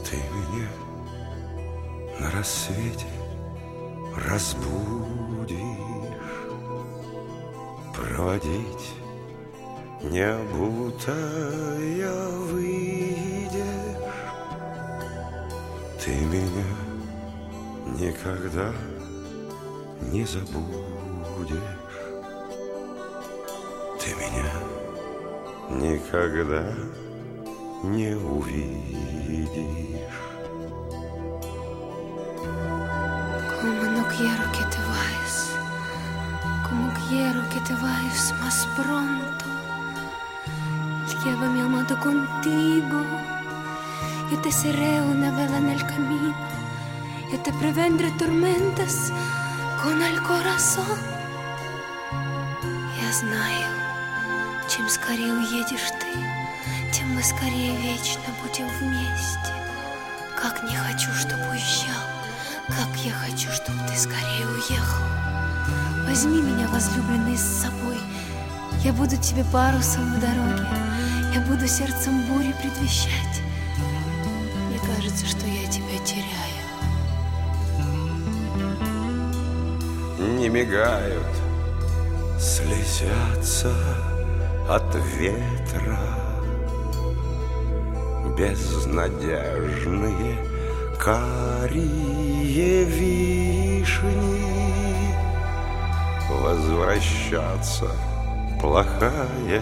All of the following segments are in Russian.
Ты меня на рассвете разбудишь, проводить не обутая выйдешь. Ты меня никогда не забудешь. Ты меня никогда не увидишь. Como quiero que te vayas más pronto. Llévame, amado, contigo. Yo te seré una vela en el camino. Yo te prevendré tormentas con el corazón. Я знаю, чем скорее уедешь ты, тем мы скорее вечно будем вместе. Как не хочу, чтобы уезжал, как я хочу, чтобы ты скорее уехал. Возьми меня, возлюбленный, с собой. Я буду тебе парусом в дороге. Я буду сердцем бури предвещать. Мне кажется, что я тебя теряю. Не мигают, слезятся от ветра безнадежные карие вишни. Возвращаться плохая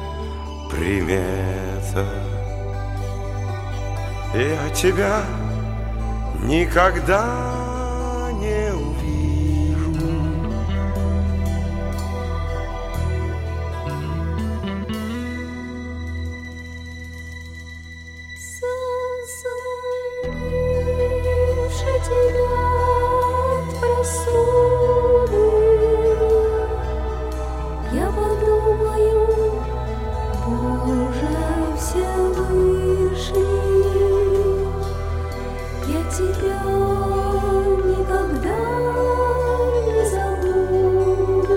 примета. Я тебя никогда не увижу. Засыпавши тебя от простуды, я подумаю, Боже Всевышний, я тебя никогда не забуду,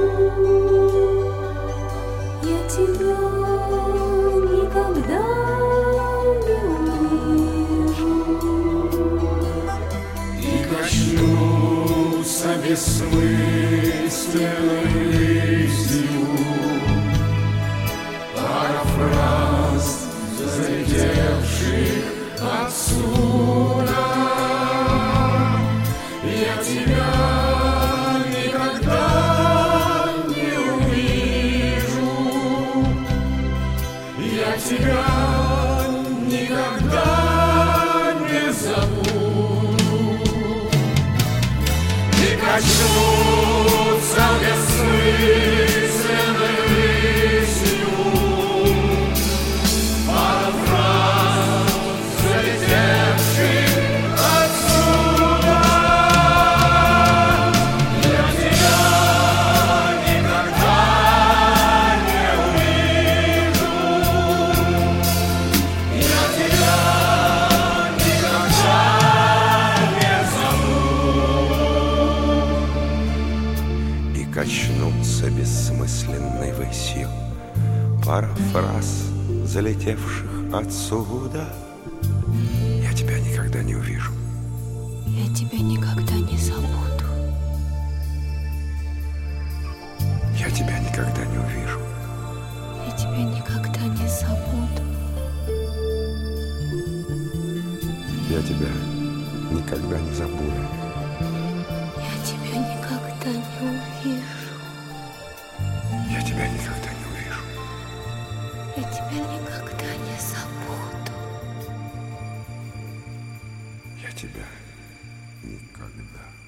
я тебя никогда не увижу. И коснутся бессмысленной рысью парафраз залетевших отсюда. Я тебя никогда не увижу, я тебя никогда не забуду. И коснутся бессмысленной рысью парафраз залетевших отсюда. Я тебя никогда не увижу, я тебя никогда не забуду. И качнутся бессмысленной высью парафраз залетевших отсюда. Я тебя никогда не увижу. Я тебя никогда не забуду. Я тебя никогда не увижу. Я тебя никогда не забуду. Я тебя никогда не забуду. Я тебя никогда не увижу. Я тебя никогда не увижу. Я тебя никогда не забуду. Я тебя никогда